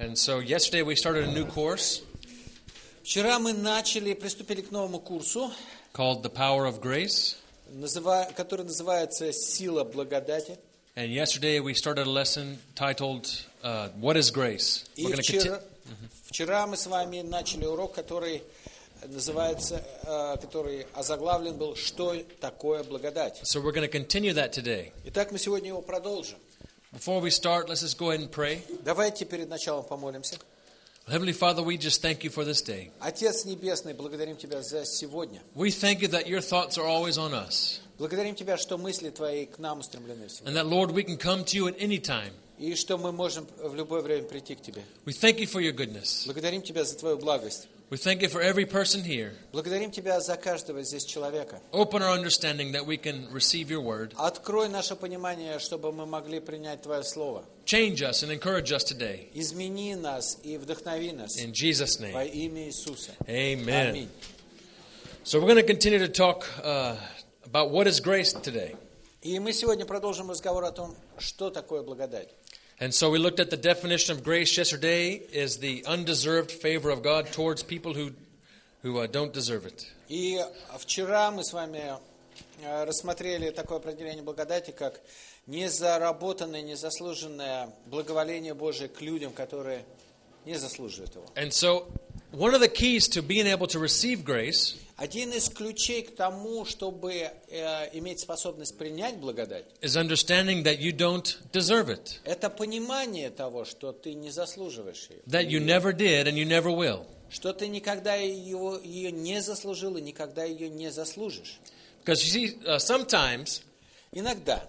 And so yesterday we started a new course Вчера мы приступили к новому курсу, called The Power of Grace. который называется «Сила благодати». And yesterday we started a lesson titled, What is Grace? И вчера мы с вами начали урок, который называется, который озаглавлен был «Что такое благодать?». So we're going to continue that today. Итак, мы сегодня его продолжим. Before we start, let's just go ahead and pray. Давайте перед началом помолимся. Heavenly Father, we just thank you for this day. Отец Небесный, благодарим Тебя за сегодня. We thank you that your thoughts are always on us. Благодарим Тебя, что мысли Твои к нам устремлены всегда. And that, Lord, we can come to you at any time. И что мы можем в любое время прийти к Тебе. We thank you for your goodness. Благодарим Тебя за Твою благость. We thank you for every person here. Благодарим Тебя за каждого здесь человека. Open our understanding that we can receive your word. Открой наше понимание, чтобы мы могли принять Твое Слово. Change us and encourage us today. Измени нас и вдохнови нас. In Jesus' Во name. имя Иисуса. Amen. Аминь. So we're going to continue to talk about what is grace today. И мы сегодня продолжим разговор о том, что такое благодать. And so we looked at the definition of grace yesterday is the undeserved favor of God towards people who don't deserve it. И вчера мы с вами рассмотрели такое определение благодати, как незаработанное, незаслуженное благоволение Божие к людям, которые не заслуживают его. And so one of the keys to being able to receive grace Один из ключей к тому, чтобы иметь способность принять благодать, is understanding that you don't deserve it, это понимание того, что ты не заслуживаешь ее. that you never did and you never will. Что ты никогда ее не заслужил и никогда ее не заслужишь. Because you see, sometimes Иногда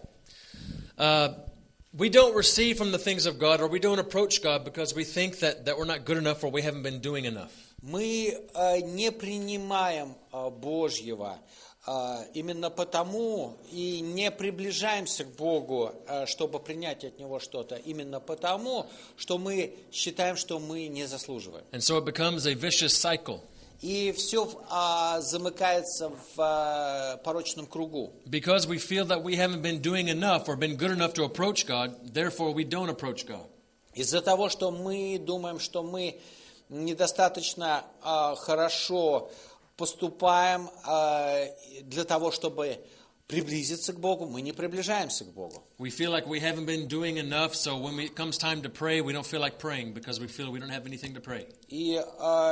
we don't receive from the things of God or we don't approach God because we think that we're not good enough or we haven't been doing enough. мы не принимаем Божьего именно потому и не приближаемся к Богу, чтобы принять от Него что-то, именно потому, что мы считаем, что мы не заслуживаем. And so it becomes a vicious cycle. И все замыкается в порочном кругу. Because we feel that we haven't been doing enough or been good enough to approach God, therefore we don't approach God. Из-за того, что мы думаем, что мы недостаточно хорошо поступаем для того, чтобы приблизиться к Богу, мы не приближаемся к Богу. We feel like we haven't been doing enough, so when it comes time to pray, we don't feel like praying because we feel we don't have anything to pray. И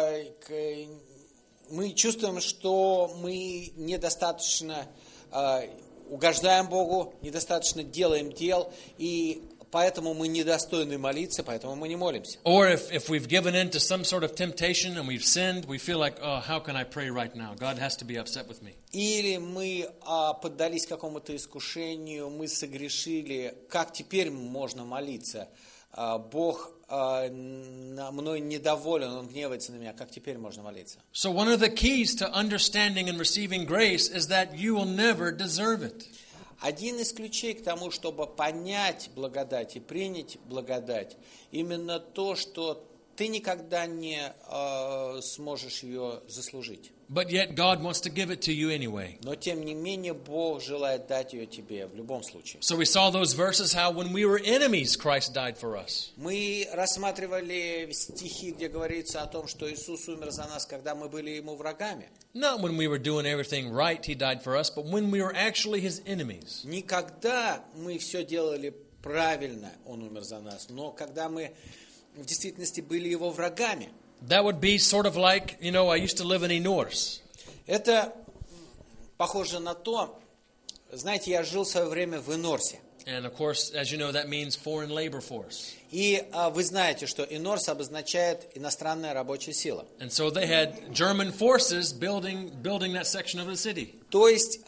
мы чувствуем, что мы недостаточно угождаем Богу, недостаточно делаем дел, и поэтому мы недостойны молиться, поэтому мы не молимся. Or if we've given in to some sort of temptation and we've sinned, we feel like, oh, how can I pray right now? God has to be upset with me. Или мы поддались какому-то искушению, мы согрешили, как теперь можно молиться? Бог мной недоволен, Он гневается на меня, как теперь можно молиться? So one of the keys to understanding and receiving grace is that you will never deserve it. Один из ключей к тому, чтобы понять благодать и принять благодать, именно то, что ты никогда не сможешь ее заслужить. But yet God wants to give it to you anyway. Но тем не менее Бог желает дать ее тебе в любом случае. So we saw those verses how when we were enemies, Christ died for us. Мы рассматривали стихи, где говорится о том, что Иисус умер за нас, когда мы были Ему врагами. Not when we were doing everything right, He died for us, but when we were actually His enemies. Не когда мы все делали правильно, Он умер за нас, но когда мы в действительности были Его врагами. That would be sort of like, I used to live in Enorse. Это похоже на то, знаете, я жил в свое время в Энорсе. And of course, as you know, that means foreign labor force. И вы знаете, что Энорс обозначает иностранная рабочая сила. And so they had German forces building that section of the city. То есть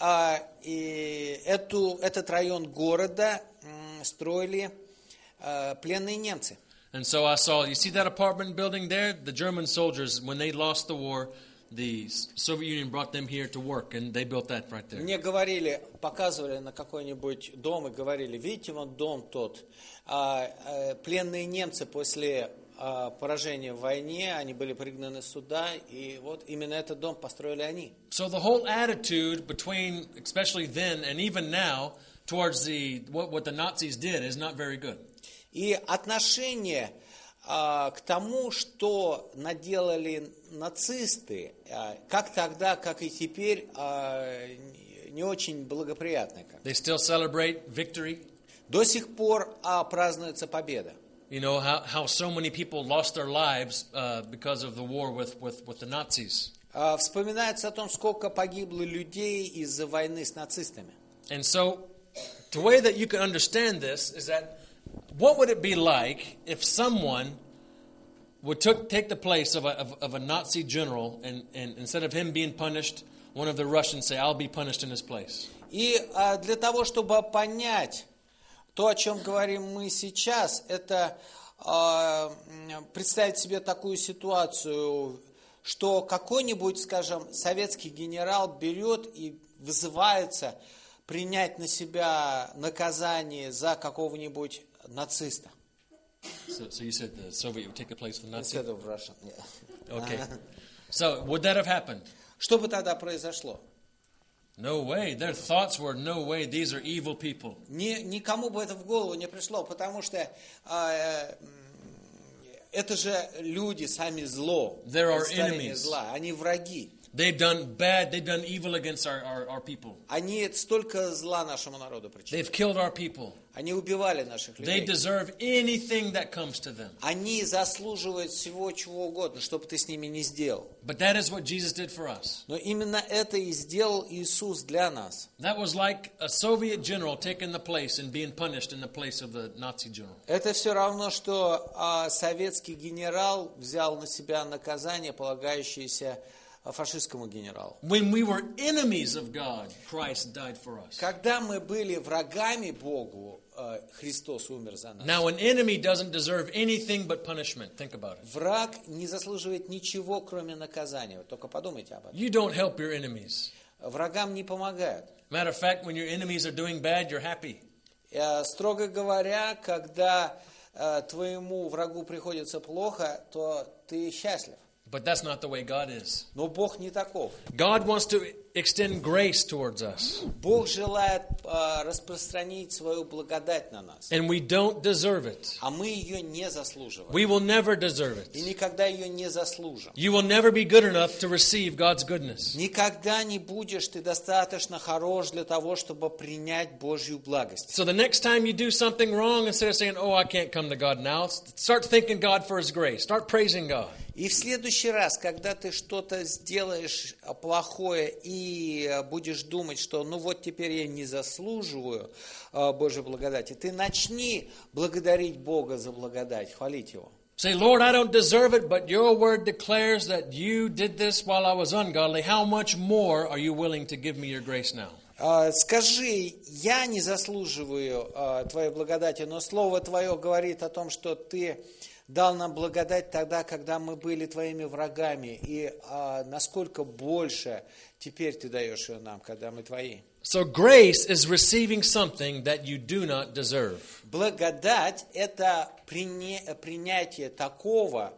этот район города строили пленные немцы. And so I saw, you see that apartment building there? The German soldiers, when they lost the war, the Soviet Union brought them here to work, and they built that right there. Мне показывали на какой-нибудь дом и говорили, видите, вон дом тот. Пленные немцы после поражения в войне, они были пригнаны сюда, и вот именно этот дом построили они. So the whole attitude between, especially then and even now, towards what the Nazis did is not very good. И отношение к тому, что наделали нацисты, как тогда, как и теперь, не очень благоприятны. They still celebrate victory. До сих пор празднуется победа. You know how so many people lost their lives because of the war with the Nazis. Вспоминается о том, сколько погибло людей из-за войны с нацистами. And so, the way that you can understand this is that what would it be like if someone would take the place of a Nazi general and instead of him being punished, one of the Russians say, I'll be punished in his place. И для того, чтобы понять то, о чем говорим мы сейчас, это представить себе такую ситуацию, что какой-нибудь, скажем, советский генерал берет и вызывается принять на себя наказание за какого-нибудь нациста. So you said the Soviet would take the place of the Nazi? Instead of Russian, yeah. Okay. So would that have happened? Что бы тогда произошло? No way. Their thoughts were, no way, these are evil people. Никому бы это в голову не пришло, потому что это же люди, сами зло. There are enemies. Зла. Они враги. They've done bad, they've done evil against our people. Они столько зла нашему народу причиняют. They've killed our people. Они убивали наших They людей. deserve anything that comes to them. Они заслуживают всего, чего угодно, что бы ты с ними ни сделал. But that is what Jesus did for us. Но именно это и сделал Иисус для нас. That was like a Soviet general taking the place and being punished in the place of the Nazi general. Это все равно, что советский генерал взял на себя наказание, полагающееся фашистскому генералу. When we were enemies of God, Christ died for us. Когда мы были врагами Богу, Христос умер за нас. Now an enemy doesn't deserve anything but punishment. Think about it. Враг не заслуживает ничего, кроме наказания. Вы только подумайте об этом. You don't help your enemies. Врагам не помогают. Matter of fact, when your enemies are doing bad, you're happy. Строго говоря, когда твоему врагу приходится плохо, то ты счастлив. But that's not the way God is. Но Бог не таков. God wants to extend grace towards us. Бог желает распространить свою благодать на нас. And we don't deserve it. А мы ее не заслуживаем. We will never deserve it. И никогда ее не заслужим. You will never be good enough to receive God's goodness. Никогда не будешь ты достаточно хорош для того, чтобы принять Божью благость. So the next time you do something wrong, instead of saying, oh, I can't come to God now, start thanking God for His grace. Start praising God. И в следующий раз, когда ты что-то сделаешь плохое и будешь думать, что ну вот теперь я не заслуживаю Божьей благодати, ты начни благодарить Бога за благодать, хвалить Его. Say, Lord, I don't deserve it, but your word declares that you did this while I was ungodly. How much more are you willing to give me your grace now? Скажи, я не заслуживаю Твоей благодати, но Слово Твое говорит о том, что Ты дал нам благодать тогда, когда мы были Твоими врагами, и насколько больше теперь Ты даешь ее нам, когда мы Твои. So grace is receiving something that you do not deserve. Благодать – это принятие такого,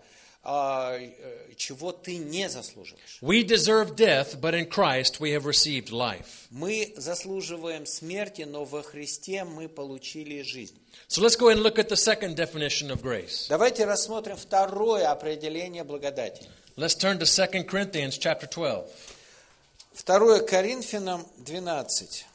чего ты не заслуживаешь. We deserve death, but in Christ we have received life. Мы заслуживаем смерти, но во Христе мы получили жизнь. So let's go ahead and look at the second definition of grace. Давайте рассмотрим второе определение благодати. Let's turn to 2 Corinthians chapter 12. 2 Коринфянам 12.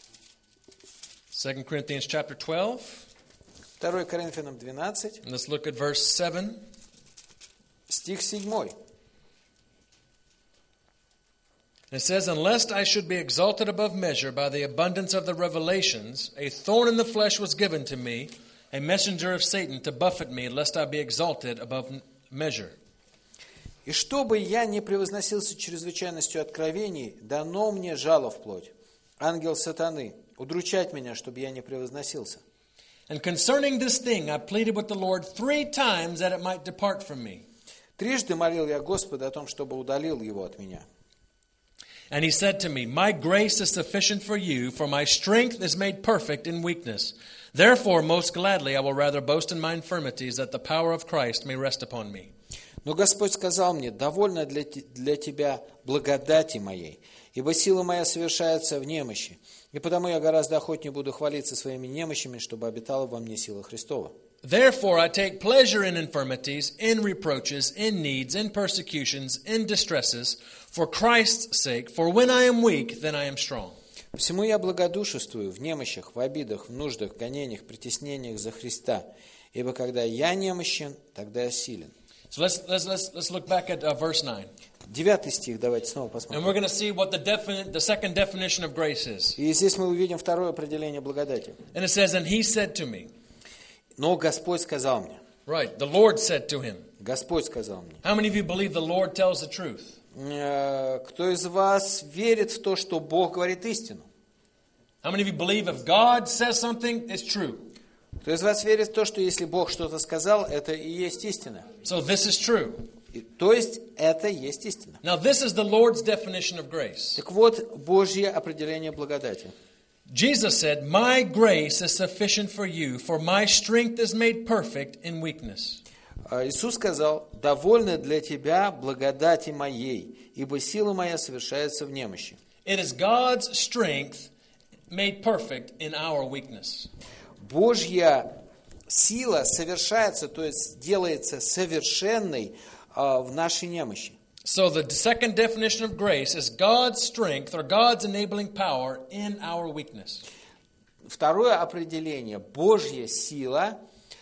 2 Corinthians chapter 12. 2 Коринфянам 12. Let's look at verse 7. Стих 7. It says, unless I should be exalted above measure by the abundance of the revelations, a thorn in the flesh was given to me, a messenger of Satan to buffet me, lest I be exalted above measure. «И чтобы я не превозносился чрезвычайностью откровений, дано мне жало в плоть, ангел сатаны, удручать меня, чтобы я не превозносился. And concerning this thing I pleaded with the Lord 3 times that it might depart from me. Трижды молил я Господа о том, чтобы удалил его от меня. And he said to me, my grace is sufficient for you, for my strength is made perfect in weakness. Therefore, most gladly I will rather boast in my infirmities, that the power of Christ may rest upon me. Но Господь сказал мне, довольно для тебя благодати моей, ибо сила моя совершается в немощи, и потому я гораздо охотнее буду хвалиться своими немощами, чтобы обитала во мне сила Христова. Therefore I take pleasure in infirmities, in reproaches, in needs, in persecutions, in distresses, for Christ's sake. For when I am weak, then I am strong. Посему я благодушествую в немощах, в обидах, в нуждах, в гонениях, притеснениях за Христа. Ибо когда я немощен, тогда я силен. So let's look back at verse 9. 9 стих, давайте снова And посмотрим. we're going to see what the second definition of grace is. И здесь мы увидим второе определение благодати. And it says, and he said to me. Но Господь сказал мне. Right, the Lord said to him. Господь сказал мне. How many of you believe the Lord tells the truth? Кто из вас верит в то, что Бог говорит истину? How many of you believe if God says something, it's true? Кто из вас верит в то, что если Бог что-то сказал, это и есть истина? So this is true. То есть это есть истина. Now this is the Lord's definition of grace. Так вот, Божье определение благодати. Jesus said, my grace is sufficient for you, for my strength is made perfect in weakness. Иисус сказал: «Довольно для тебя благодати моей, ибо сила моя совершается в немощи». It is God's strength made perfect in our weakness. Божья сила совершается, то есть делается совершенной в нашей немощи. So the second definition of grace is God's strength or God's enabling power in our weakness. Второе определение: Божья сила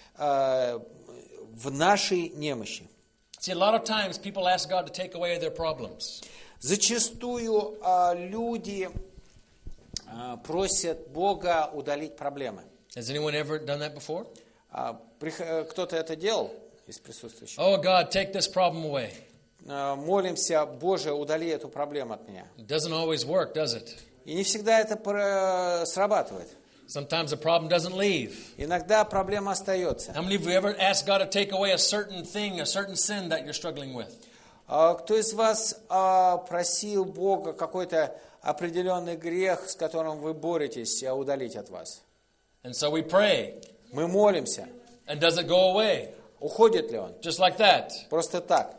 в нашей немощи. See, a lot of times people ask God to take away their problems. Зачастую люди просят Бога удалить проблемы. Has anyone ever done that before? Кто-то это делал из присутствующих? Oh, God, take this problem away. Молимся: Боже, удали эту проблему от меня. It doesn't always work, does it? И не всегда это срабатывает. Sometimes the problem doesn't leave. Иногда проблема остается. How many of you ever asked God to take away a certain thing, a certain sin that you're struggling with? Кто из вас просил Бога какой-то определенный грех, с которым вы боретесь, удалить от вас? And so we pray. Мы молимся. And does it go away? Уходит ли он? Just like that? Просто так?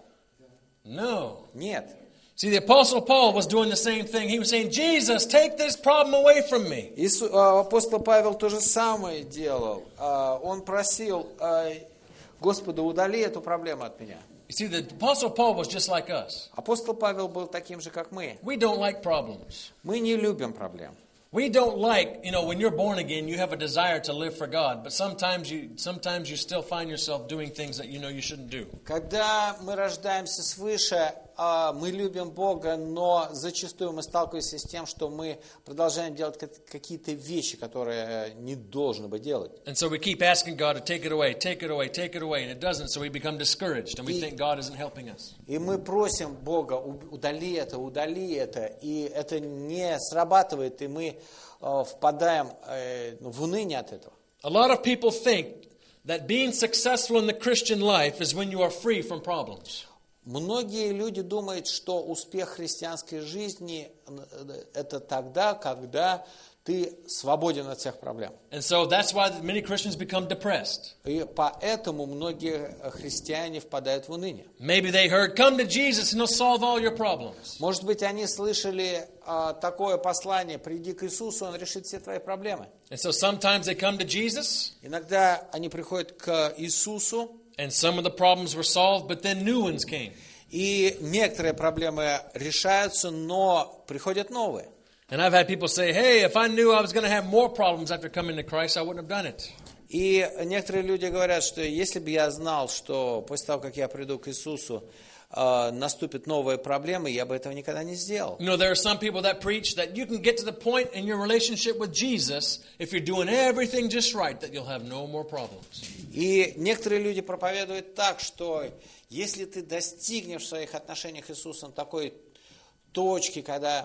No. Нет. See, the Apostle Paul was doing the same thing. He was saying, Jesus, take this problem away from me. Апостол Павел то же самое делал. Он просил: Господа, удали эту проблему от меня. You see, the Apostle Paul was just like us. Апостол Павел был таким же, как мы. We don't like problems. Мы не любим проблем. We don't like, when you're born again, you have a desire to live for God, but sometimes you still find yourself doing things that you know you shouldn't do. Когда мы рождаемся свыше, мы любим Бога, но зачастую мы сталкиваемся с тем, что мы продолжаем делать какие-то вещи, которые не должны бы делать. And so we keep asking God to take it away, take it away, take it away, and it doesn't, so we become discouraged, and we think God isn't helping us. И мы просим Бога: удали это, и это не срабатывает, и мы впадаем в уныние от этого. A lot of people think that being successful in the Christian life is when you are free from problems. Многие люди думают, что успех христианской жизни это тогда, когда ты свободен от всех проблем. And so that's why many Christians become depressed. И поэтому многие христиане впадают в уныние. Maybe they heard, come to Jesus and he'll solve all your problems. Может быть, они слышали такое послание: приди к Иисусу, Он решит все твои проблемы. And so sometimes they come to Jesus. Иногда они приходят к Иисусу, And some of the problems were solved, but then new ones came. и некоторые проблемы решаются, но приходят новые. And I've had people say, hey, if I knew I was going to have more problems after coming to Christ, I wouldn't have done it. И некоторые люди говорят, что если бы я знал, что после того, как я приду к Иисусу, наступят новые проблемы, я бы этого никогда не сделал. There are some people that preach that you can get to the point in your relationship with Jesus, if you're doing everything just right, that you'll have no more problems. И некоторые люди проповедуют так, что если ты достигнешь в своих отношениях с Иисусом такой точки, когда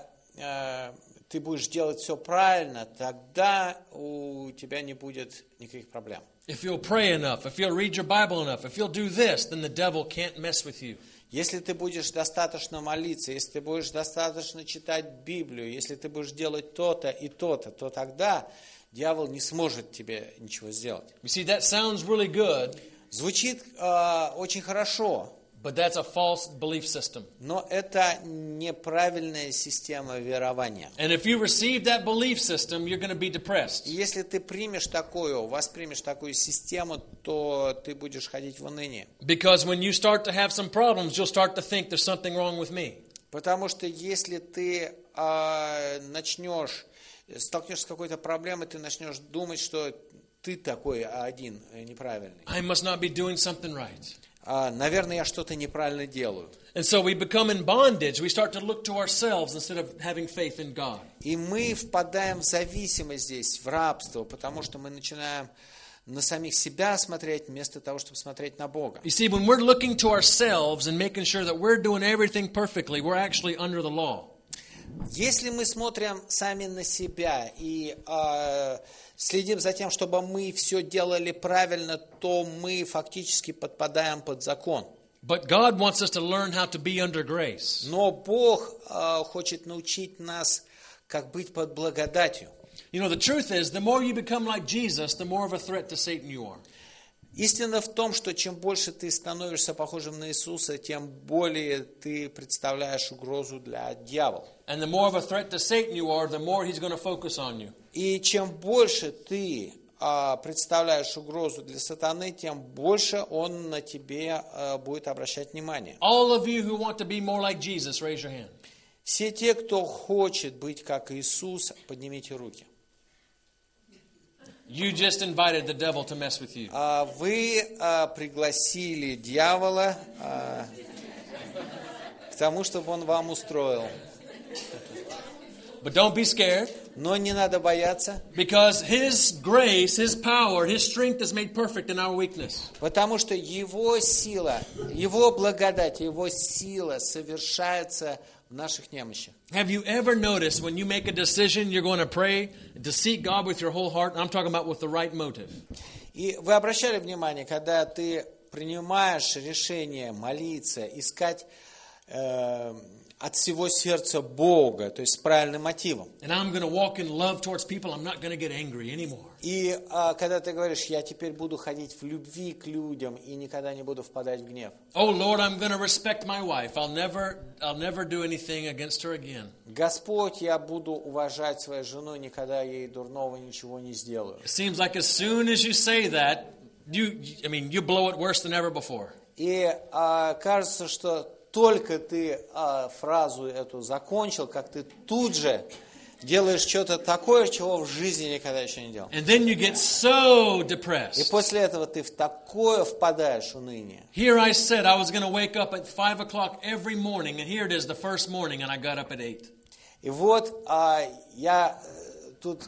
ты будешь делать все правильно, тогда у тебя не будет никаких проблем. If you'll pray enough, if you'll read your Bible enough, if you'll do this, then the devil can't mess with you. Если ты будешь достаточно молиться, если ты будешь достаточно читать Библию, если ты будешь делать то-то и то-то, то тогда дьявол не сможет тебе ничего сделать. You see, that sounds really good. Звучит очень хорошо. But that's a false belief system. Но это неправильная система верования. And if you receive that belief system, you're going to be depressed. И если ты воспримешь такую систему, то ты будешь ходить в уныние. Because when you start to have some problems, you'll start to think there's something wrong with me. Потому что если ты столкнешься с какой-то проблемой, ты начнешь думать, что ты такой один неправильный. I must not be doing something right. Наверное, я что-то неправильно делаю. And so we become in bondage. We start to look to ourselves instead of having faith in God. И мы впадаем в зависимость здесь, в рабство, потому что мы начинаем на самих себя смотреть, вместо того, чтобы смотреть на Бога. You see, when we're looking to ourselves and making sure that we're doing everything perfectly, we're actually under the law. Если мы смотрим сами на себя и следим за тем, чтобы мы все делали правильно, то мы фактически подпадаем под закон. But God wants us to learn how to be under grace. Но Бог хочет научить нас, как быть под благодатью. You know, the truth is, the more you become like Jesus, the more of a threat to Satan you are. Истина в том, что чем больше ты становишься похожим на Иисуса, тем более ты представляешь угрозу для дьявола. And the more of a threat to Satan you are, the more he's going to focus on you. И чем больше ты представляешь угрозу для сатаны, тем больше он на тебе будет обращать внимание. All of you who want to be more like Jesus, raise your hand. Все те, кто хочет быть как Иисус, поднимите руки. You just invited the devil to mess with you. Вы пригласили дьявола к тому, чтобы он вам устроил. But don't be scared. Но не надо бояться. Because His grace, His power, His strength is made perfect in our weakness. Потому что Его сила, Его благодать, Его сила совершается в наших немощах. Have you ever noticed when you make a decision, you're going to pray to seek God with your whole heart? I'm talking about with the right motive. И вы обращали внимание, когда ты принимаешь решение молиться, искать от всего сердца Бога, то есть с правильным мотивом. And I'm going to walk in love towards people. I'm not going to get angry anymore. И когда ты говоришь, я теперь буду ходить в любви к людям и никогда не буду впадать в гнев. Oh Lord, I'm going to respect my wife. I'll never do anything against her again. Господь, я буду уважать свою жену, никогда ей дурного ничего не сделаю. It seems like as soon as you say that, you blow it worse than ever before. И кажется, что только ты фразу эту закончил, как ты тут же делаешь что-то такое, чего в жизни никогда еще не делал. And then you get so И depressed. после этого ты в такое впадаешь уныние. Here I said I was going to wake up at 5 o'clock every morning, and here it is the first morning, and I got up at 8. И вот я тут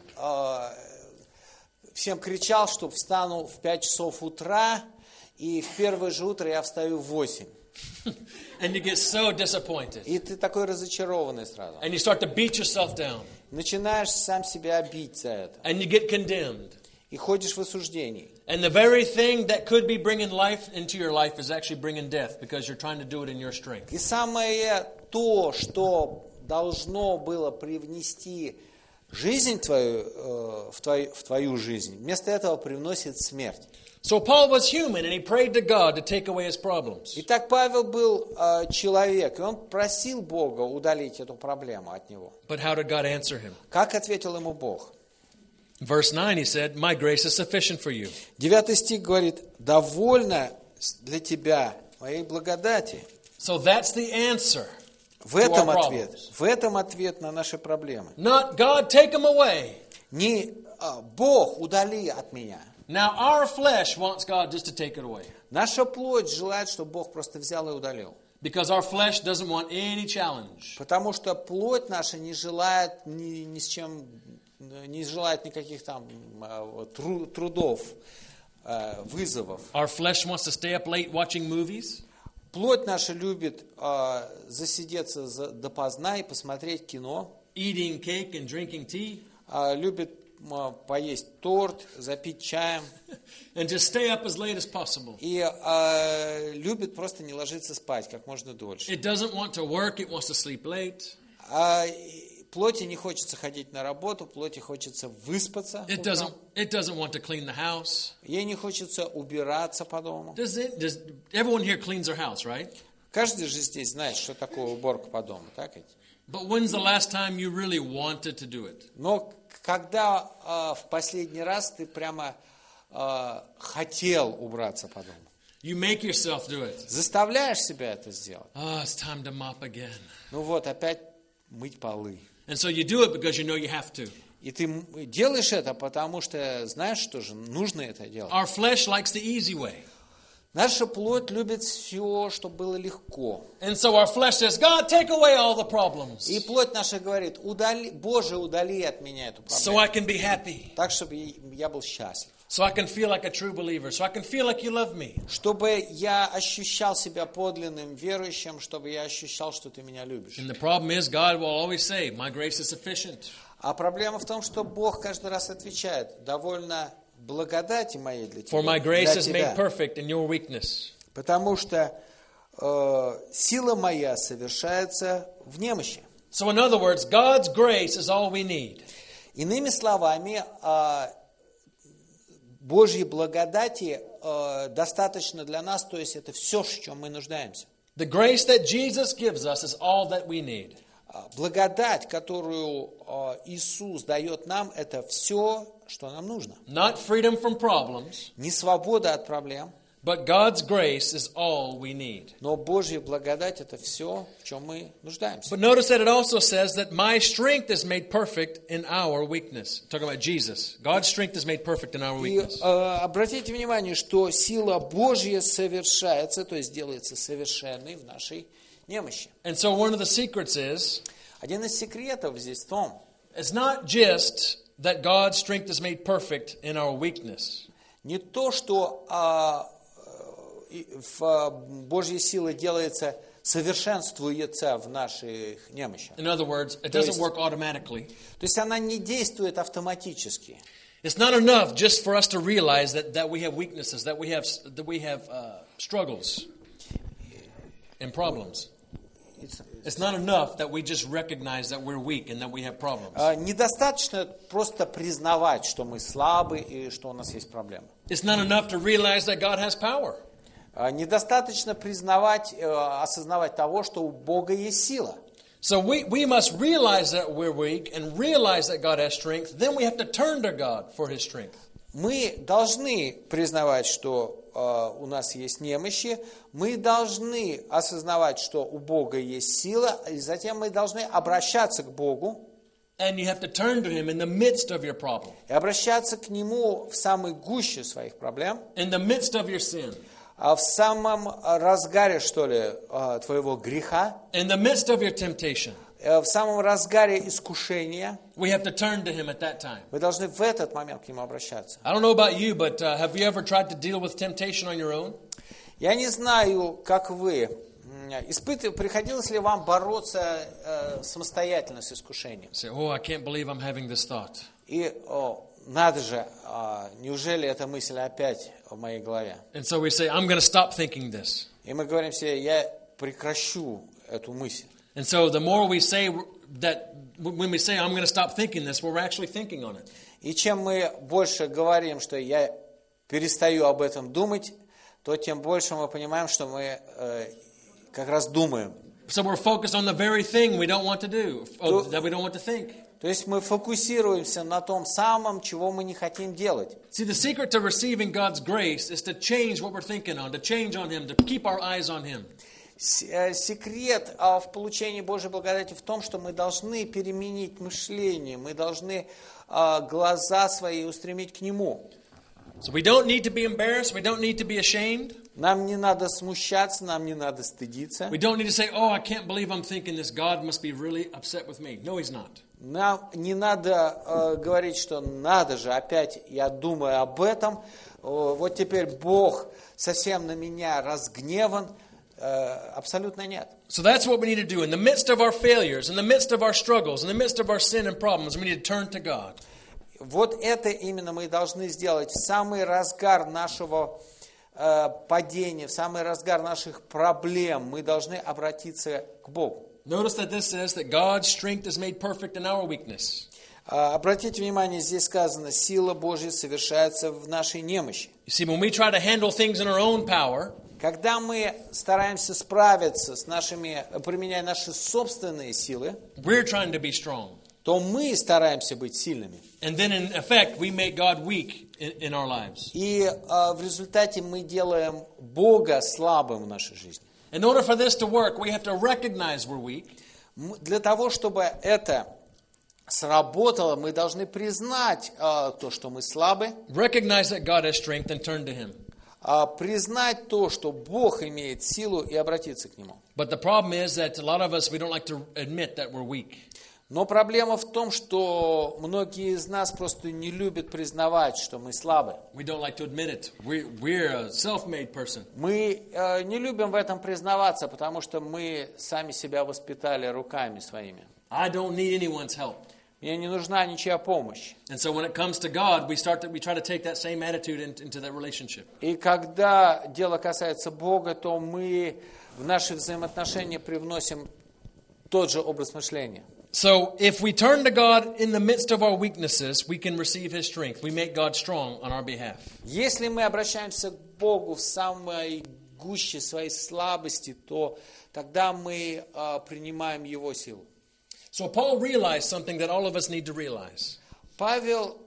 всем кричал, что встану в 5 часов утра, и в первое же утро я встаю в 8. And you get so disappointed. И ты такой разочарованный сразу. And you start to beat yourself down. Начинаешь сам себя бить за это. And you get condemned. И ходишь в осуждении. And the very thing that could be bringing life into your life is actually bringing death because you're trying to do it in your strength. И самое то, что должно было привнести жизнь твою, в твою жизнь, вместо этого привносит смерть. So Paul was human and he prayed to God to take away his problems. Итак, Павел был человек, и он просил Бога удалить эту проблему от него. But how did God answer him? Как ответил ему Бог? Verse 9 he said, "My grace is sufficient for you." 9 стих говорит, довольно для тебя моей благодати. So that's the answer. В этом ответ на наши проблемы. Not God, take them away. Не Бог, удали от меня. Now our flesh wants God just to take it away. Наша плоть желает, чтобы Бог просто взял и удалил. Because our flesh doesn't want any challenge. Потому что плоть наша не желает ни с чем, не желает никаких там трудов, вызовов. Our flesh wants to stay up late watching movies. Плоть наша любит засидеться допоздна и посмотреть кино. Eating cake and drinking tea. Любит поесть торт, запить чаем. And just stay up as late as possible. И любит просто не ложиться спать как можно дольше. It doesn't want to work, it wants to sleep late. Плоти не хочется ходить на работу, плоти хочется выспаться. It doesn't want to clean the house. Ей не хочется убираться по дому. Does everyone here cleans their house, right? Каждый же здесь знает, что такое уборка по дому, так ведь? But when's the last time you really wanted to do it? Но когда в последний раз ты прямо хотел убраться по дому? You make yourself do it. Заставляешь себя это сделать? Oh, it's time to mop again. Ну вот, опять мыть полы. And so you do it because you know you have to. И ты делаешь это, потому что знаешь, что же нужно это делать. Our flesh likes the easy way. Наша плоть любит все, чтобы было легко. And so our flesh says, God, take away all the problems И плоть наша говорит, Боже, удали от меня эту so проблему. I can be happy, Так, чтобы я был счастлив. so I can feel like a true believer, so I can feel like you love me. Чтобы я ощущал себя подлинным верующим, чтобы я ощущал, что ты меня любишь. And the problem is, God will always say, my grace is sufficient. А проблема в том, что Бог каждый раз отвечает, довольно благодати моей для For my grace для is made тебя. perfect in your weakness. Потому что сила моя совершается в немощи. So in other words, God's grace is all we need. Иными словами, Божьей благодати достаточно для нас, то есть это все, в чем мы нуждаемся. The grace that Jesus gives us is all that we need. Благодать, которую Иисус дает нам, это все, что нам нужно. Not freedom from problems, Не свобода от проблем, but God's grace is all we need. но Божья благодать это все, в чем мы нуждаемся. But notice that it also says that my strength is made perfect in our weakness. Talking about Jesus. God's strength is made perfect in our И weakness. обратите внимание, что сила Божья совершается, то есть делается совершенной в нашей немощи. And so one of the secrets is, Один из секретов здесь в том, it's not just that God's strength is made perfect in our weakness. не то, что Божья сила делается, совершенствуется в наших немощах. In other words, it doesn't work automatically. То есть она не действует автоматически. It's not enough just for us to realize that we have weaknesses, that we have struggles and problems. It's not enough that we just recognize that we're weak and that we have problems. Недостаточно просто признавать, что мы слабы и что у нас есть проблемы. It's not enough to realize that God has power. Недостаточно признавать, осознавать того, что у Бога есть сила. So we must realize that we're weak and realize that God has strength. Then we have to turn to God for His strength. Мы должны признавать, что у нас есть немощи, мы должны осознавать, что у Бога есть сила, и затем мы должны обращаться к Богу. And you have to turn to Him in the midst of your problem, И обращаться к Нему в самой гуще своих проблем, in the midst of your sin, в самом разгаре, что ли, твоего греха, in the midst of your temptation. в самом разгаре искушения. We have to turn to Him at that time. Мы должны в этот момент к Нему обращаться. I don't know about you, but have you ever tried to deal with temptation on your own? Я не знаю, как вы, приходилось ли вам бороться самостоятельно с искушением? Say, oh, I can't believe I'm having this thought. И надо же, неужели эта мысль опять в моей голове? And so we say, I'm going to stop thinking this. И мы говорим себе, я прекращу эту мысль. And so the more we say that, when we say, I'm going to stop thinking this, we're actually thinking on it. И чем мы больше говорим, что я перестаю об этом думать, то тем больше мы понимаем, что мы как раз думаем. So we're focused on the very thing we don't want to do, that we don't want to think. То есть мы фокусируемся на том самом, чего мы не хотим делать. See, the secret to receiving God's grace is to change what we're thinking on, to change on Him, to keep our eyes on Him. Секрет в получении Божьей благодати в том, что мы должны переменить мышление, мы должны глаза свои устремить к Нему. So we don't need to be embarrassed, we don't need to be ashamed. Нам не надо смущаться, нам не надо стыдиться. We don't need to say, oh, I can't believe I'm thinking this, God must be really upset with me. No, He's not. Нам не надо говорить, что надо же, опять я думаю об этом, вот теперь Бог совсем на меня разгневан. Абсолютно нет. So that's what we need to do. In the midst of our failures, in the midst of our struggles, in the midst of our sin and problems, we need to turn to God. Вот это именно мы должны сделать в самый разгар нашего падения, в самый разгар наших проблем. Мы должны обратиться к Богу. Notice that this says that God's strength is made perfect in our weakness. Обратите внимание, здесь сказано, сила Божья совершается в нашей немощи. You see, when we try to handle things in our own power, Когда мы стараемся справиться с применяя наши собственные силы, we're trying to be strong. то мы стараемся быть сильными. And then in effect, we make God weak in our lives. И в результате мы делаем Бога слабым в нашей жизни. In order for this to work, we have to recognize we're weak. Для того, чтобы это сработало, мы должны признать то, что мы слабы, Recognize that God has strength and turn to Him. признать то, что Бог имеет силу, и обратиться к Нему. But the problem is that a lot of us, we don't like to admit that we're weak. Но проблема в том, что многие из нас просто не любят признавать, что мы слабы. We don't like to admit it. We're a self-made person. Мы не любим в этом признаваться, потому что мы сами себя воспитали руками своими. I don't need anyone's help. Мне не нужна ничья помощь. And so when it comes to God, we try to take that same attitude into that relationship. И когда дело касается Бога, то мы в наши взаимоотношения привносим тот же образ мышления. So if we turn to God in the midst of our weaknesses, we can receive His strength. We make God strong on our behalf. Если мы обращаемся к Богу в самой гуще своей слабости, то тогда мы принимаем Его силу. So Paul realized something that all of us need to realize. Павел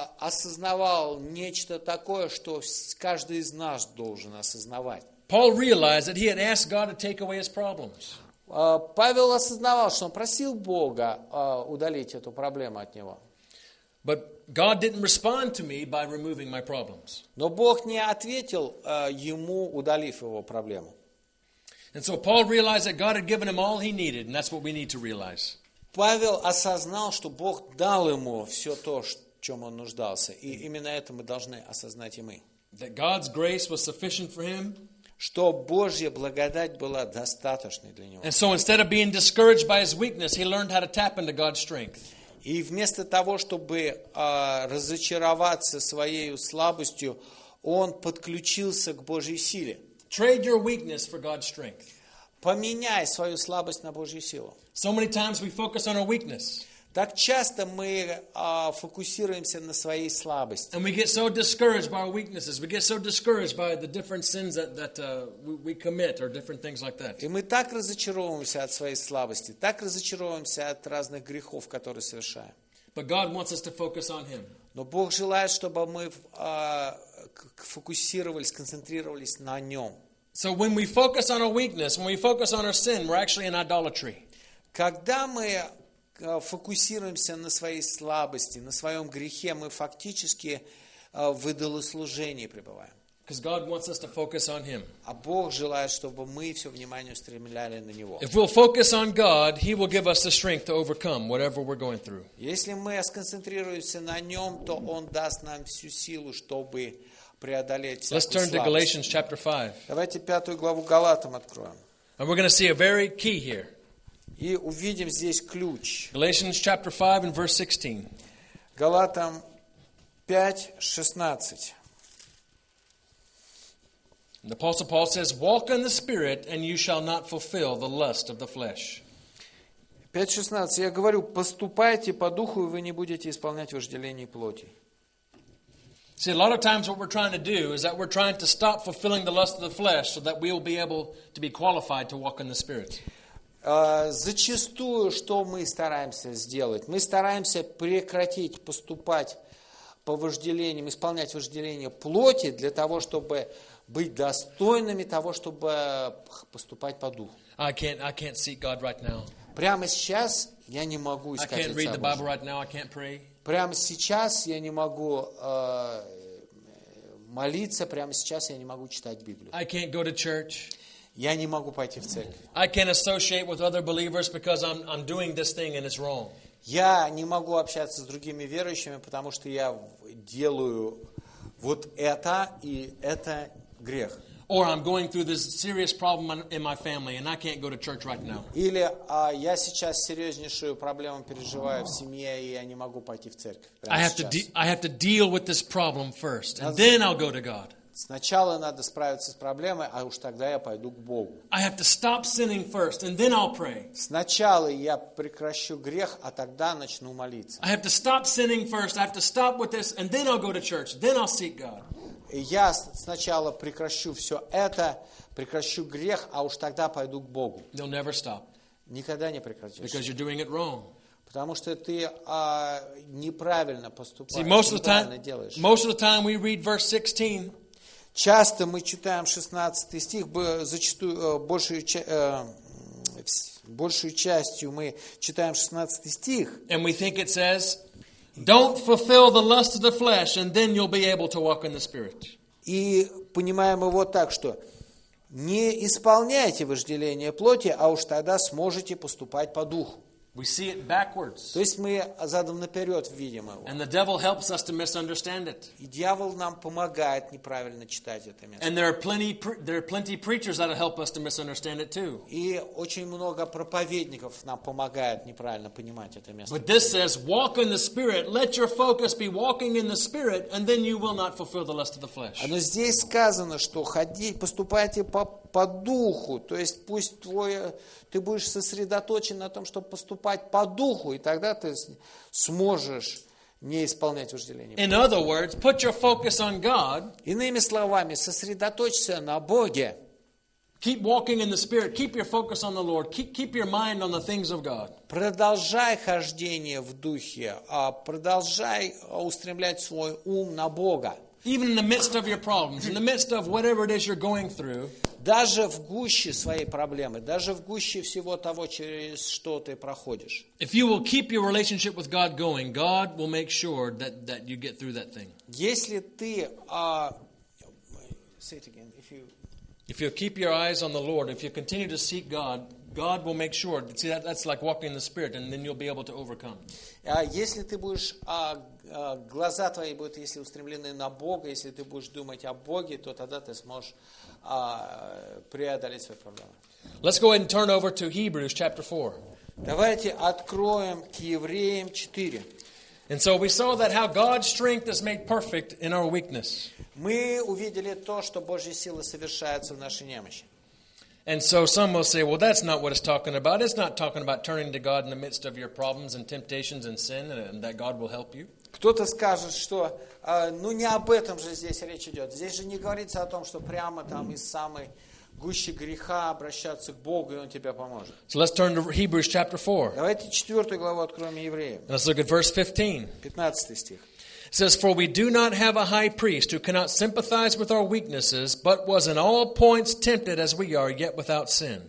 осознавал нечто такое, что каждый из нас должен осознавать. Paul realized that he had asked God to take away his problems. Павел осознавал, что он просил Бога удалить эту проблему от него. But God didn't respond to me by removing my problems. Но Бог не ответил ему, удалив его проблему. And so Paul realized that God had given him all he needed, and that's what we need to realize. Павел осознал, что Бог дал ему все то, в чем он нуждался. И именно это мы должны осознать и мы. That God's grace was sufficient for him. Что Божья благодать была достаточной для него. And so instead of being discouraged by his weakness, he learned how to tap into God's strength. И вместо того, чтобы разочароваться своей слабостью, он подключился к Божьей силе. Trade your weakness for God's strength. Поменяй свою слабость на Божью силу. So many times we focus on our weakness. Так часто мы фокусируемся на своей слабости. And we get so discouraged by our weaknesses. We get so discouraged by the different sins that we commit or different things like that. И мы так разочаровываемся от своей слабости, так разочаровываемся от разных грехов, которые совершаем. But God wants us to focus on Him. Но Бог желает, чтобы мы фокусировались, концентрировались на Нем. So when we focus on our weakness, when we focus on our sin, we're actually in idolatry. Когда мы фокусируемся на своей слабости, на своем грехе, мы фактически в идолослужении пребываем. Because God wants us to focus on Him. А Бог желает, чтобы мы все внимание устремляли на Него. If we'll focus on God, He will give us the strength to overcome whatever we're going through. Если мы сконцентрируемся на Нем, то Он даст нам всю силу, чтобы преодолеть всякую Let's turn to слабость. Galatians chapter 5. Давайте 5 главу Галатам откроем. And we're going to see a very key here. И увидим здесь ключ. Galatians chapter 5 and verse 16. Галатам 5:16. The Apostle Paul says, "Walk in the Spirit, and you shall not fulfill the lust of the flesh." 5:16. Я говорю, поступайте по духу, и вы не будете исполнять вожделений плоти. See, a lot of times what we're trying to do is that we're trying to stop fulfilling the lust of the flesh so that we'll be able to be qualified to walk in the Spirit. Зачастую, что мы стараемся сделать? Мы стараемся прекратить поступать по вожделениям, исполнять вожделения плоти для того, чтобы быть достойными того, чтобы поступать по духу. I can't seek God right now. Прямо сейчас я не могу I искать can't read Отца the Bible Божьего. right now. I can't pray. Прямо сейчас я не могу молиться, прямо сейчас я не могу читать Библию. I can't go to church. Я не могу пойти в церковь. I can't associate with other believers because I'm doing this thing and it's wrong. Я не могу общаться с другими верующими, потому что я делаю вот это, и это грех. Or I'm going through this serious problem in my family and I can't go to church right now. Или я сейчас серьезнейшую проблему переживаю в семье, и я не могу пойти в церковь. I have to deal with this problem first, and then I'll go to God. Сначала надо справиться с проблемой, а уж тогда я пойду к Богу. I have to stop sinning first, and then I'll pray. Сначала я прекращу грех, а тогда начну молиться. I have to stop sinning first. I have to stop with this, and then I'll go to church. Then I'll seek God. я сначала прекращу все это, прекращу грех, а уж тогда пойду к Богу. You'll never stop Никогда не прекратишь. because you're doing it wrong. Потому что ты неправильно поступаешь, See, most of неправильно делаешь. the time we read verse 16, Часто мы читаем 16 стих, зачастую большую частью мы читаем 16 стих, and we think it says, "Don't fulfill the lust of the flesh, and then you'll be able to walk in the Spirit." и понимаем его так, что не исполняйте вожделение плоти, а уж тогда сможете поступать по духу. We see it backwards. То есть мы задом наперед видим его. And the devil helps us to misunderstand it. И дьявол нам помогает неправильно читать это место. And there are plenty preachers that'll help us to misunderstand it too. И очень много проповедников нам помогают неправильно понимать это место. But this says, walk in the Spirit. Let your focus be walking in the Spirit, and then you will not fulfill the lust of the flesh. Но здесь сказано, что поступайте по духу, то есть пусть ты будешь сосредоточен на том, чтобы поступать по духу, и тогда ты сможешь не исполнять вожделение. In other words, put your focus on God. Иными словами, сосредоточься на Боге. Keep walking in the Spirit. Keep your focus on the Lord. Keep your mind on the things of God. Продолжай хождение в духе, продолжай устремлять свой ум на Бога. Even in the midst of your problems, in the midst of whatever it is you're going through, Даже в гуще своей проблемы, даже в гуще всего того, через что ты проходишь. if you will keep your relationship with God going, God will make sure that you get through that thing. Если ты... say it again. If you keep your eyes on the Lord, if you continue to seek God, God will make sure. See, that's like walking in the Spirit, and then you'll be able to overcome. Если ты будешь... глаза твои будут, если устремлены на Бога, если ты будешь думать о Боге, то тогда ты сможешь преодолеть свои проблемы. Let's go ahead and turn over to Hebrews chapter 4. Давайте откроем к Евреям 4. And so we saw that how God's strength is made perfect in our weakness. Мы увидели то, что Божья сила совершается в нашей немощи. And so some will say, well, that's not what it's talking about. It's not talking about turning to God in the midst of your problems and temptations and sin, and that God will help you. Кто-то скажет, что не об этом же здесь речь идет. Здесь же не говорится о том, что прямо там из самой гуще греха обращаться к Богу, и Он тебе поможет. So let's turn to Hebrews chapter 4. Давайте 4 главу откроем Евреям. Let's look at verse 15. 15 стих. It says, "For we do not have a high priest who cannot sympathize with our weaknesses, but was in all points tempted as we are, yet without sin."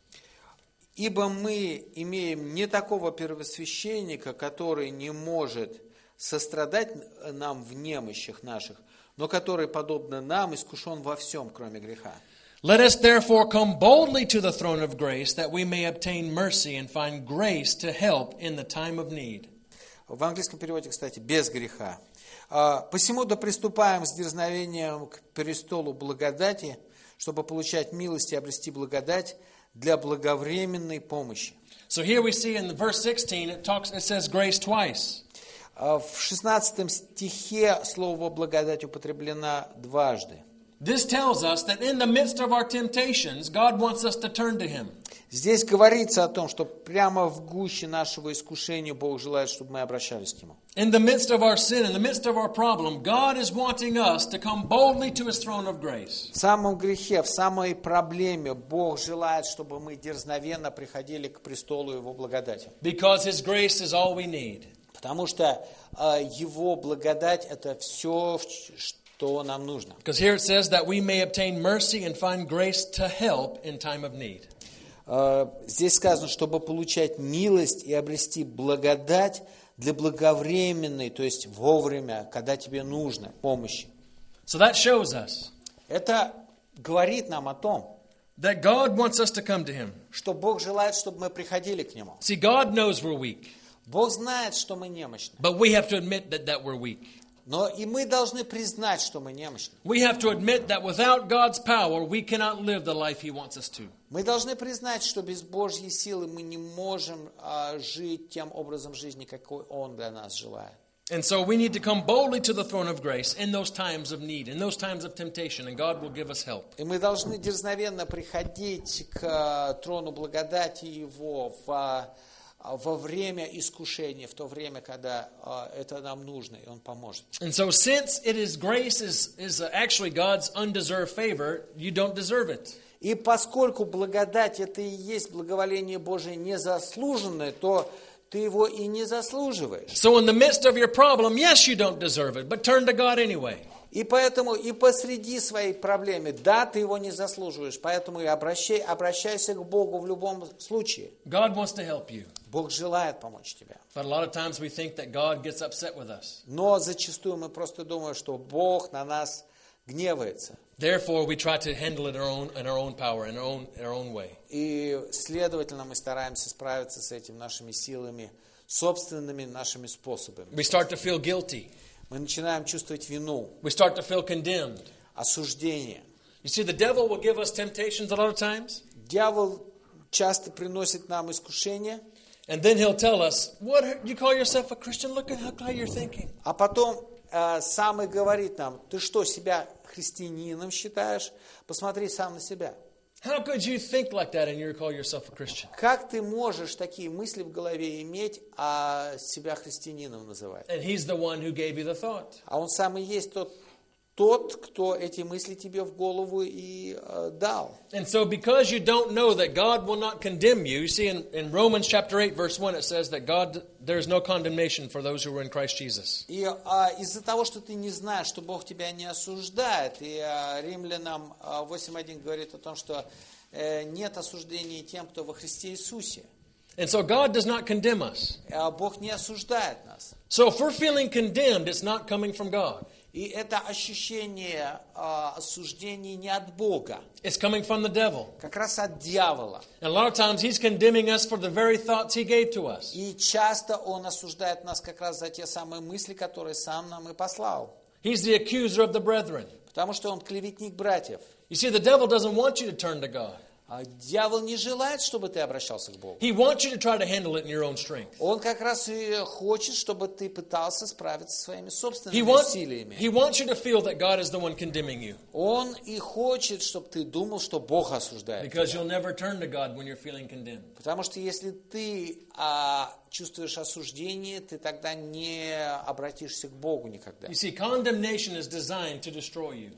Ибо мы имеем не такого первосвященника, который не может сострадать нам в немощах наших, но который, подобно нам, искушен во всем, кроме греха. Let us therefore come boldly to the throne of grace, that we may obtain mercy and find grace to help in the time of need. В английском переводе, кстати, без греха. «Посему да приступаем с дерзновением к престолу благодати, чтобы получать милость и обрести благодать для благовременной помощи». So here we see in verse 16, it says grace twice. В 16 стихе слово «благодать» употреблено дважды. This tells us that in the midst of our temptations, God wants us to turn to Him. Здесь говорится о том, что прямо в гуще нашего искушения Бог желает, чтобы мы обращались к Нему. In the midst of our sin, in the midst of our problem, God is wanting us to come boldly to His throne of grace. В самом грехе, в самой проблеме Бог желает, чтобы мы дерзновенно приходили к престолу Его благодати. Because His grace is all we need. Потому что Его благодать – это все, что нам нужно. Because here it says that we may obtain mercy and find grace to help in time of need. Здесь сказано, чтобы получать милость и обрести благодать для благовременной, то есть вовремя, когда тебе нужно помощи. So that shows us Это говорит нам о том, that God wants us to come to Him. что Бог желает, чтобы мы приходили к Нему. See, God knows we're weak, Бог знает, что мы немощны. but we have to admit that we're weak. Но и мы должны признать, что мы немощны. We have to admit that without God's power, we cannot live the life He wants us to. Мы должны признать, что без Божьей силы мы не можем жить тем образом жизни, какой Он для нас желает. And so we need to come boldly to the throne of grace in those times of need, in those times of temptation, and God will give us help. И мы должны дерзновенно приходить к трону благодати Его в во время искушения, в то время, когда это нам нужно, и Он поможет. And so since it is grace is actually God's undeserved favor, you don't deserve it. И поскольку благодать это и есть благоволение Божие незаслуженное, то ты его и не заслуживаешь. So in the midst of your problem, yes, you don't deserve it, but turn to God anyway. И поэтому и посреди своей проблемы, да, ты его не заслуживаешь, поэтому и обращайся к Богу в любом случае. God wants to help you. Бог желает помочь тебе. But a lot of times we think that God gets upset with us. Но зачастую мы просто думаем, что Бог на нас гневается. Therefore, we try to handle it in our own power, in our own way. И, следовательно, мы стараемся справиться с этим нашими силами, собственными нашими способами. We start to feel guilty. Мы начинаем чувствовать вину, We start to feel condemned. осуждение. You see, the devil will give us temptations a lot of times, Дьявол часто приносит нам искушения, and then he'll tell us, "What you call yourself a Christian? Look at how you're thinking." а потом сам и говорит нам: ты что, себя христианином считаешь? Посмотри сам на себя. How could you think like that and you call yourself a Christian? Как ты можешь такие мысли в голове иметь, а себя христианином называть? And he's the one who gave you the thought. А он сам и есть тот, кто эти мысли тебе в голову и дал. And so because you don't know that God will not condemn you, you see in Romans chapter 8 verse 1 it says that there is no condemnation for those who are in Christ Jesus. И из-за того, что ты не знаешь, что Бог тебя не осуждает, и Римлянам 8:1 говорит о том, что нет осуждения тем, кто во Христе Иисусе. And so God does not condemn us. Бог не осуждает нас. So if we're feeling condemned, it's not coming from God. И это ощущение осуждения не от Бога, It's coming from the devil. как раз от дьявола. And a lot of times he's condemning us for the very thoughts he gave to us. И часто он осуждает нас как раз за те самые мысли, которые сам нам и послал. He's the accuser of the brethren. Потому что он клеветник братьев. You see, the devil doesn't want you to turn to God. А дьявол не желает, чтобы ты обращался к Богу. He wants you to try to handle it in your own strength. Он как раз и хочет, чтобы ты пытался справиться со своими собственными He усилиями. wants you to feel that God is the one condemning you. Он и хочет, чтобы ты думал, что Бог осуждает Because тебя. you'll never turn to God when you're feeling condemned. Потому что если ты чувствуешь осуждение, ты тогда не обратишься к Богу никогда. You see, condemnation is designed to destroy you.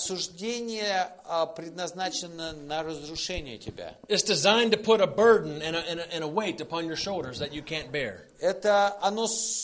Осуждение предназначено на разрушение тебя. It's designed to put a burden and a weight upon your shoulders that you can't bear. Оно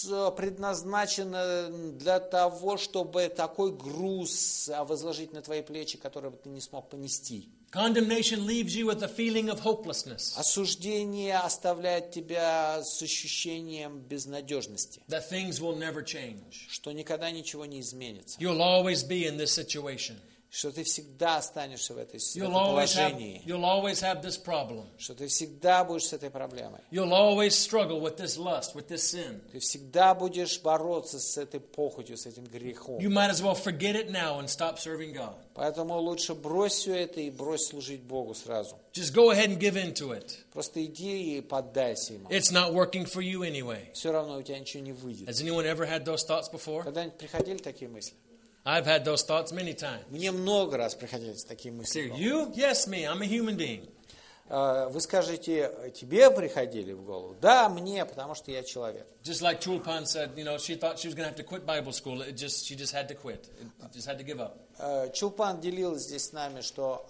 предназначено для того, чтобы такой груз возложить на твои плечи, который бы ты не смог понести. Condemnation leaves you with a feeling of hopelessness. Осуждение оставляет тебя с ощущением безнадежности, That things will never change. что никогда ничего не изменится, You'll always be in this situation. что ты всегда останешься в этом You'll положении, always have this problem. что ты всегда будешь с этой проблемой, You'll always struggle with this lust, with this sin. ты всегда будешь бороться с этой похотью, с этим грехом. You might as well forget it now and stop serving God. Поэтому лучше брось все это и брось служить Богу сразу. Just go ahead and give in to it. Просто иди и поддайся Ему. It's not working for you anyway. Все равно у тебя ничего не выйдет. Has anyone ever had those thoughts before? Когда-нибудь приходили такие мысли? I've had those thoughts many times. Мне много раз приходили такие Say, мысли. you? Yes, me. I'm a human being. Вы скажете, тебе приходили в голову? Да, мне, потому что я человек. Just like Chulpan said, she thought she was going to have to quit Bible school. She just had to quit. Just had to give up. Чулпан делилась здесь с нами, что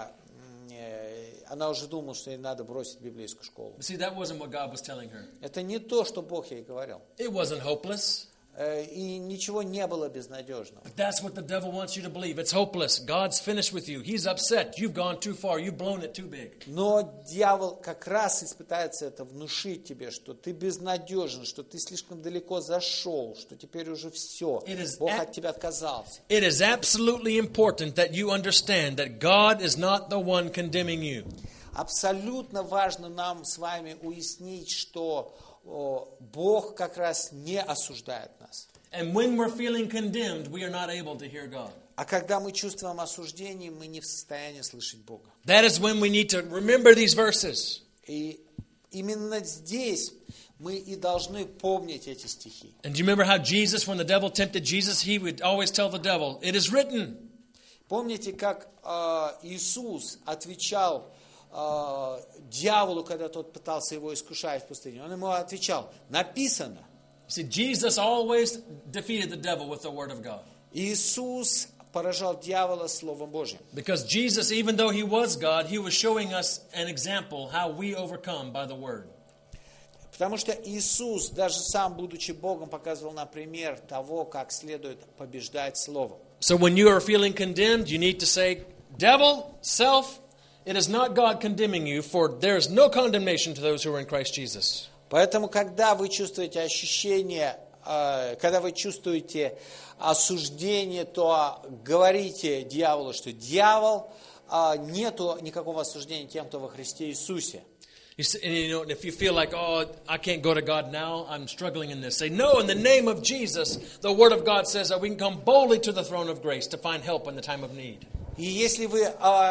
она уже думала, что ей надо бросить библейскую школу. But see, that wasn't what God was telling her. Это не то, что Бог ей говорил. It wasn't hopeless. И ничего не было безнадежного. But that's what the devil wants you to believe. It's hopeless. God's finished with you. He's upset. You've gone too far. You've blown it too big. Но дьявол как раз испытается это внушить тебе, что ты безнадежен, что ты слишком далеко зашел, что теперь уже все. Бог от тебя отказался. It is absolutely important that you understand that God is not the one condemning you. Абсолютно важно нам с вами уяснить, что Бог как раз не осуждает нас. And when we're feeling condemned, we are not able to hear God. А когда мы чувствуем осуждение, мы не в состоянии слышать Бога. That is when we need to remember these verses. И именно здесь мы и должны помнить эти стихи. And do you remember how Jesus, when the devil tempted Jesus, he would always tell the devil, "It is written." Помните, как Иисус отвечал дьяволу, когда тот пытался его искушать в пустыне? Он ему отвечал: написано. See, Jesus always defeated the devil with the word of God. Иисус поражал дьявола Словом Божьим. Because Jesus, even though he was God, he was showing us an example how we overcome by the word. Потому что Иисус, даже сам будучи Богом, показывал нам пример того, как следует побеждать Словом. So when you are feeling condemned, you need to say, devil, self, it is not God condemning you, for there is no condemnation to those who are in Christ Jesus. Поэтому, когда вы чувствуете ощущение, когда вы чувствуете осуждение, то говорите дьяволу, что дьявол, нету никакого осуждения тем, кто во Христе Иисусе. And if you feel like, oh, I can't go to God now, I'm struggling in this, say, no, in the name of Jesus, the Word of God says that we can come boldly to the throne of grace to find help in the time of need. И если вы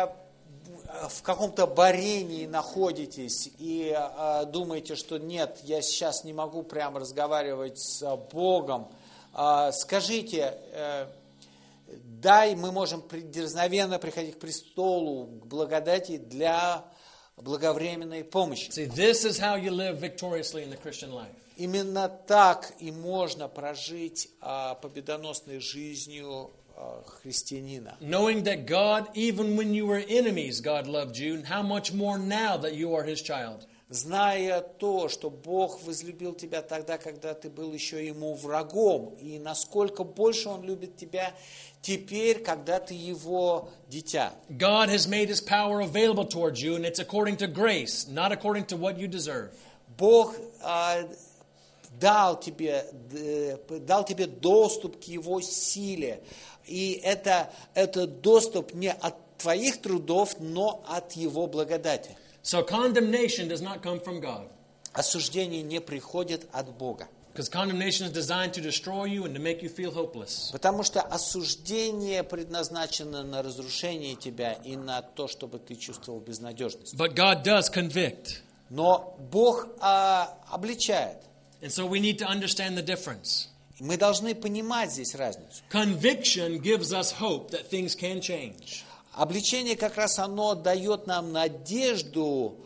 в каком-то борении находитесь и думаете, что нет, я сейчас не могу прямо разговаривать с Богом, скажите, дай, мы можем дерзновенно приходить к престолу, к благодати для благовременной помощи. See, this is how you live victoriously in the Christian life. Именно так и можно прожить победоносной жизнью христианина. Knowing that God, even when you were enemies, God loved you, and how much more now that you are His child. Зная то, что Бог возлюбил тебя тогда, когда ты был еще Ему врагом, и насколько больше Он любит тебя теперь, когда ты Его дитя. God has made His power available towards you, and it's according to grace, not according to what you deserve. Бог дал тебе доступ к Его силе, и это доступ не от твоих трудов, но от Его благодати. So condemnation does not come from God. Осуждение не приходит от Бога. Because condemnation is designed to destroy you and to make you feel hopeless. Потому что осуждение предназначено на разрушение тебя и на то, чтобы ты чувствовал безнадежность. But God does convict. Но Бог обличает. And so we need to understand the difference. Мы должны понимать здесь разницу. Conviction gives us hope that things can change. Обличение как раз оно дает нам надежду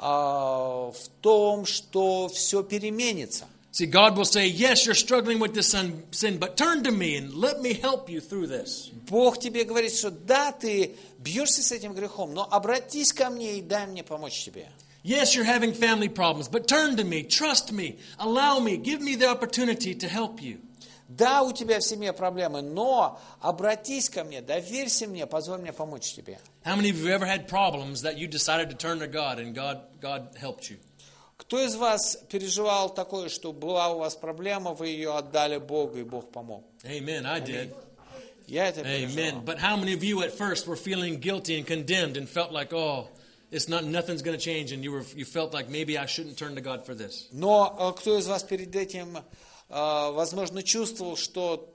в том, что все переменится. See, God will say, yes, you're struggling with this sin, but turn to me and let me help you through this. Бог тебе говорит, что да, ты бьешься с этим грехом, но обратись ко мне и дай мне помочь тебе. Yes, you're having family problems, but turn to me, trust me, allow me, give me the opportunity to help you. Да, у тебя в семье проблемы, но обратись ко мне, доверься мне, позволь мне помочь тебе. How many of you ever had problems that you decided to turn to God and God helped you? Кто из вас переживал такое, что была у вас проблема, вы ее отдали Богу, и Бог помог? Amen, I did. Я это переживал. Amen. But how many of you at first were feeling guilty and condemned and felt like, oh, nothing's going to change, and you felt like maybe I shouldn't turn to God for this? Но кто из вас перед этим, возможно, чувствовал, что...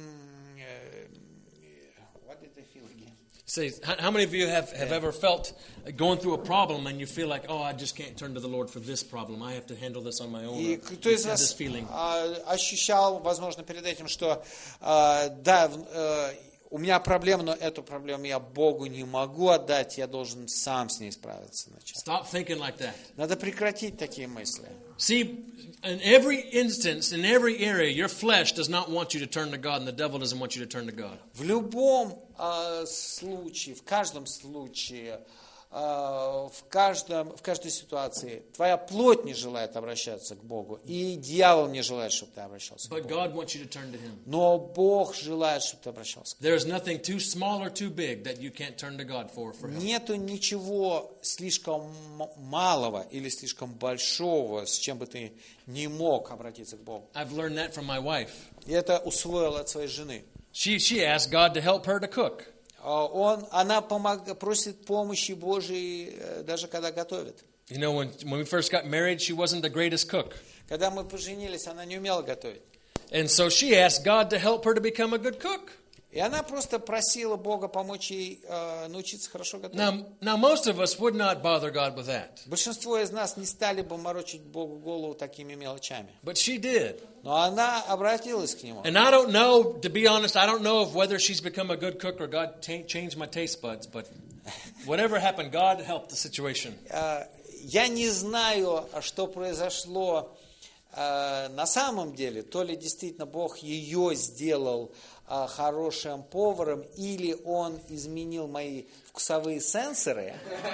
What did I feel again? Say, how many of you have ever felt going through a problem and you feel like, oh, I just can't turn to the Lord for this problem. I have to handle this on my own. И кто из вас ощущал, возможно, перед этим, что да, у меня проблема, но эту проблему я Богу не могу отдать, я должен сам с ней справиться сначала. Stop thinking like that. Надо прекратить такие мысли. See, in every instance, in every area, your flesh does not want you to turn to God, and the devil doesn't want you to turn to God. В любом случае, в каждом случае, в каждой ситуации твоя плоть не желает обращаться к Богу, и дьявол не желает, чтобы ты обращался к But Богу. God wants you to turn to Him. Но Бог желает, чтобы ты обращался к Богу. There is nothing too small or too big that you can't turn to God for help. Нету ничего слишком малого или слишком большого, с чем бы ты не мог обратиться к Богу. I've learned that from my wife. Я это усвоил от своей жены. She asked God to help her to cook. Она просит помощи Божией, даже когда готовит. You know, when we first got married, she wasn't the greatest cook. Когда мы поженились, она не умела готовить. And so she asked God to help her to become a good cook. И она просто просила Бога помочь ей научиться хорошо готовить. Now most of us would not bother God with that. Большинство из нас не стали бы морочить Богу голову такими мелочами. But she did. Но она обратилась к Нему. And I don't know, to be honest, I don't know if whether she's become a good cook or God changed my taste buds, but Whatever happened, God helped the situation. Я не знаю, что произошло на самом деле. То ли действительно Бог ее сделал хорошим поваром, или Он изменил мои вкусовые сенсоры.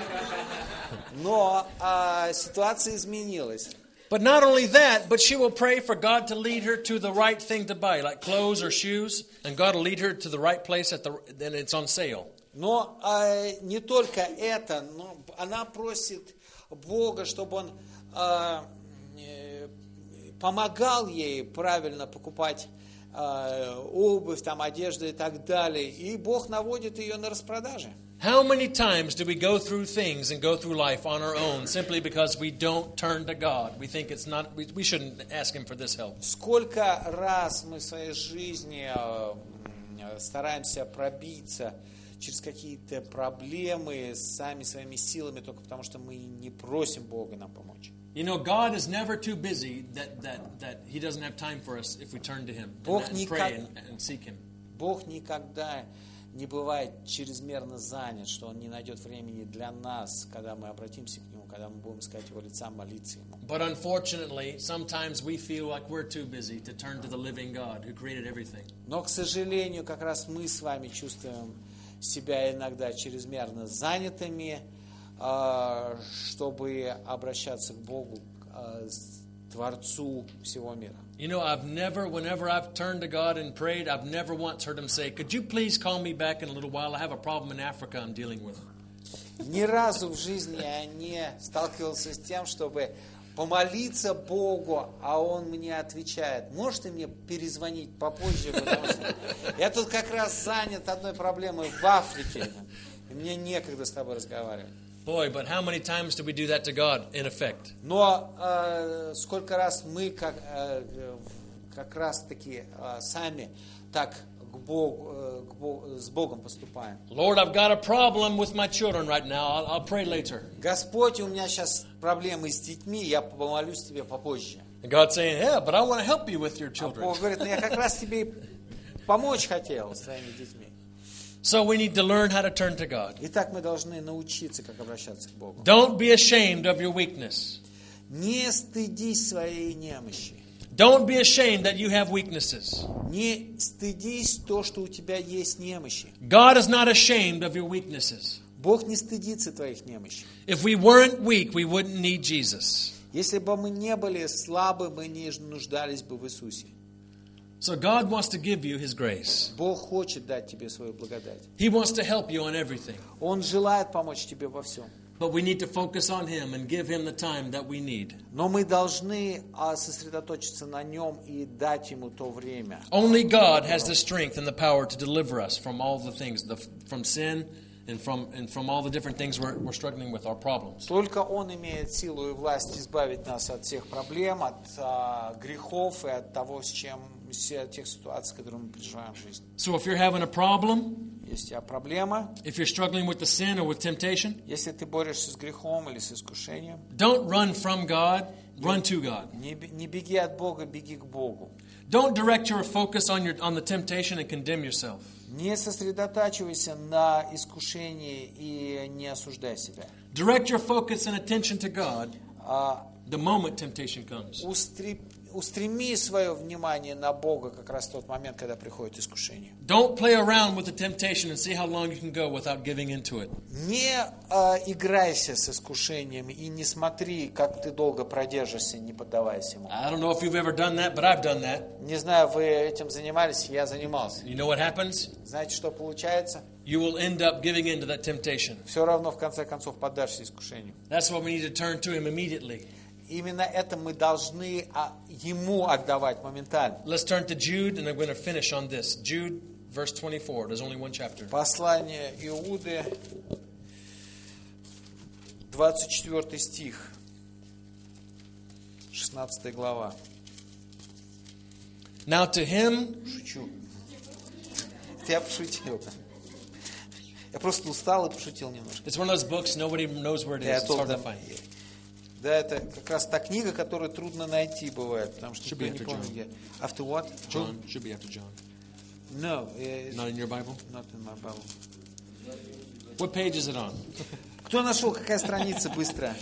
Но ситуация изменилась. But not only that, but she will pray for God to lead her to the right thing to buy, like clothes or shoes, and God will lead her to the right place then it's on sale. Но не только это, но она просит Бога, чтобы Он помогал ей правильно покупать обувь, там, одежду и так далее. И Бог наводит ее на распродажи. How many times do we go through things and go through life on our own simply because we don't turn to God? We think it's not, we shouldn't ask Him for this help. Сколько раз мы в своей жизни стараемся пробиться через какие-то проблемы сами своими силами, только потому что мы не просим Бога нам помочь. You know, God is never too busy that He doesn't have time for us if we turn to Him and pray and seek Him. Бог никогда не бывает чрезмерно занят, что Он не найдет времени для нас, когда мы обратимся к Нему, когда мы будем искать Его лица, молиться Ему. But unfortunately, sometimes we feel like we're too busy to turn to the living God who created everything. Но, к сожалению, как раз мы с вами чувствуем себя иногда чрезмерно занятыми, чтобы обращаться к Богу, Творцу всего мира. You know, whenever I've turned to God and prayed, I've never once heard Him say, "Could you please call me back in a little while? I have a problem in Africa I'm dealing with." Ни разу в жизни я не сталкивался с тем, чтобы помолиться Богу, а Он мне отвечает: можете мне перезвонить попозже, потому что я тут как раз занят одной проблемой в Африке, и мне некогда с тобой разговаривать. Boy, but how many times do we do that to God in effect? Но сколько раз мы как раз таки сами так с Богом поступаем. Lord, I've got a problem with my children right now. I'll pray later. Господь, у меня сейчас проблемы с детьми, я помолюсь тебе попозже. And God's saying, yeah, but I want to help you with your children. Бог говорит: я как раз тебе помочь хотел с твоими детьми. So we need to learn how to turn to God. Итак, мы должны научиться, как обращаться к Богу. Don't be ashamed of your weakness. Не стыдись своей немощи. Don't be ashamed that you have weaknesses. Не стыдись то, что у тебя есть немощи. God is not ashamed of your weaknesses. Бог не стыдится твоих немощей. If we weren't weak, we wouldn't need Jesus. Если бы мы не были слабы, мы не нуждались бы в Иисусе. So God wants to give you His grace. Бог хочет дать тебе свою благодать. He wants to help you on everything. Он желает помочь тебе во всем. But we need to focus on Him and give Him the time that we need. Но мы должны сосредоточиться на Нем и дать Ему то время. Only God has the strength and the power to deliver us from all the things, from sin and from all the different things we're struggling with, our problems. Только Он имеет силу и власть избавить нас от всех проблем, от грехов и от того, от тех ситуаций, которые мы переживаем в жизни. So if you're having a problem, Если у тебя проблема, if you're struggling with the sin or with temptation, если ты борешься с грехом или с искушением, don't run from God, run to God. не беги от Бога, беги к Богу. Don't direct your focus on the temptation and condemn yourself. Не сосредотачивайся на искушении и не осуждай себя. Direct your focus and attention to God the moment temptation comes. Устреми свое внимание на Бога как раз в тот момент, когда приходит искушение. Don't play around with the temptation and see how long you can go without giving into it. Не играйся с искушением и не смотри, как ты долго продержишься, не поддавайся ему. I don't know if you've ever done that, but I've done that. Не знаю, вы этим занимались, я занимался. You know what happens? Знаете, что получается? You will end up giving into that temptation. Все равно, в конце концов, поддашься искушению. That's why we need to turn to Him immediately. Именно это мы должны Ему отдавать моментально. Let's turn to Jude, and I'm going to finish on this. Jude, verse 24. There's only one chapter. Послание Иуды, 24 стих, 16 глава. Now to Him... Шучу. Я пошутил. Я просто устал и пошутил немножко. It's one of those books, nobody knows where it is. It's hard to find. Да, это как раз та книга, которую трудно найти бывает, потому что никто не помнит где. After what? John. Should be after John. No. Not in your Bible? Not in my Bible. What page is it on? Кто нашел, какая страница быстро?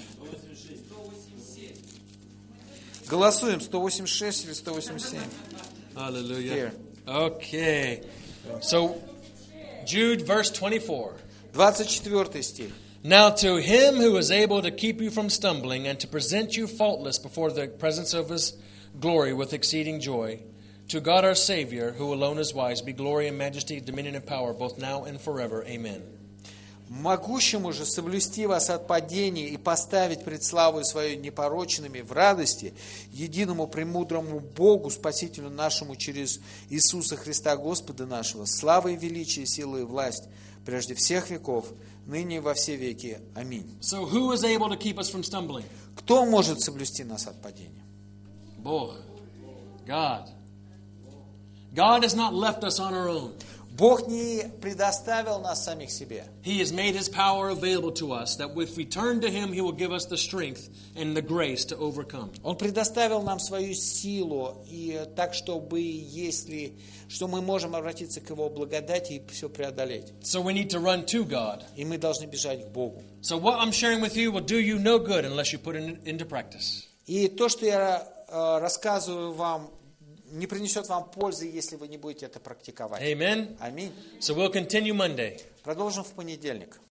Голосуем, 186 или 187? Hallelujah. Here. Okay. So, Jude, verse 24. 24 стих. Now to him who is able to keep you from stumbling and to present you faultless before the presence of his glory with exceeding joy, to God our Savior, who alone is wise, be glory and majesty, dominion and power, both now and forever. Amen. Могущему же соблюсти вас от падения и поставить пред славою свою непорочными в радости, единому премудрому Богу, Спасителю нашему через Иисуса Христа Господа нашего, слава и величие, сила и власть прежде всех веков, ныне и во все веки. Аминь. So who is able to keep us from stumbling? Кто может соблюсти нас от падения? Bog. God. God has not left us on our own. Бог не предоставил нас самих себе. He has made His power available to us, that if we turn to Him, He will give us the strength and the grace to overcome. Он предоставил нам свою силу, и так, чтобы, что мы можем обратиться к Его благодати и все преодолеть. So we need to run to God. И мы должны бежать к Богу. So what I'm sharing with you will do you no good unless you put it into practice. И то, что я рассказываю вам, не принесет вам пользы, если вы не будете это практиковать. Amen. Аминь. So we'll continue Monday. Продолжим в понедельник.